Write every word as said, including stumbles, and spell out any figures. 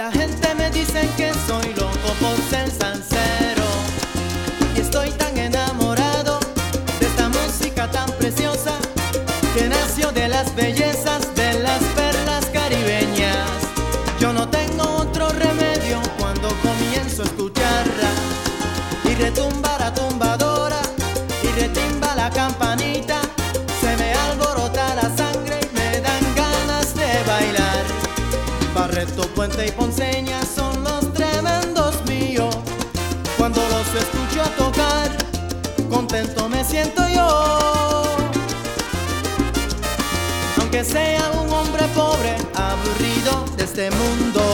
La gente me dice que soy loco por ser salsero, y estoy tan enamorado de esta música tan preciosa que nació de las bellezas de las perlas caribeñas. Yo no tengo otro remedio cuando comienzo a escucharla, y retumba la tumbadora y retimba la campanita. Se me alborota la sangre y me dan ganas de bailar. Barreto, Puente y Ponceña son los tremendos míos. Cuando los escucho tocar, contento me siento yo. Aunque sea un hombre pobre, aburrido de este mundo.